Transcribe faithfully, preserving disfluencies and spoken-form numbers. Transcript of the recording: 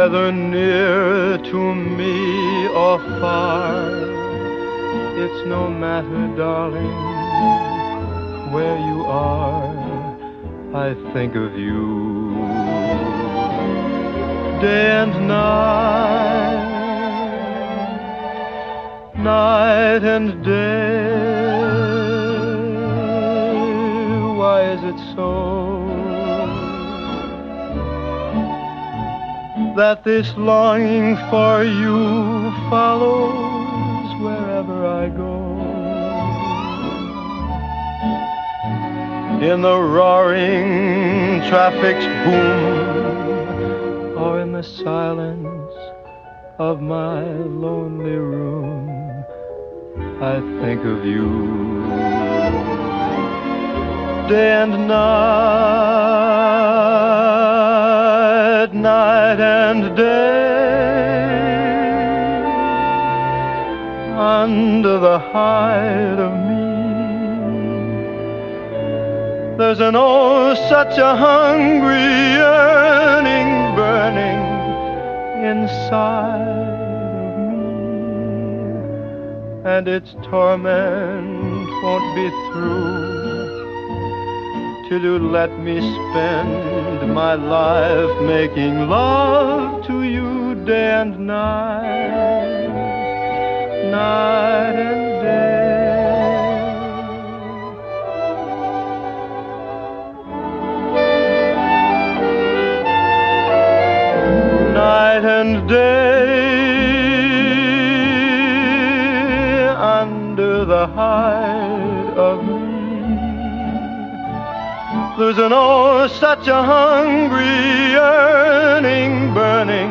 Whether near to me or far, it's no matter, darling, where you are, I think of you day and night, night and day. Why is it so that this longing for you follows wherever I go? In the roaring traffic's boom, or in the silence of my lonely room, I think of you day and night, night and day. Under the hide of me, there's an oh such a hungry yearning burning inside of me, and its torment won't be through till you let me spend my life making love to you day and night, night and day. Night and day, under the hide of me, there's an oh such a hungry yearning burning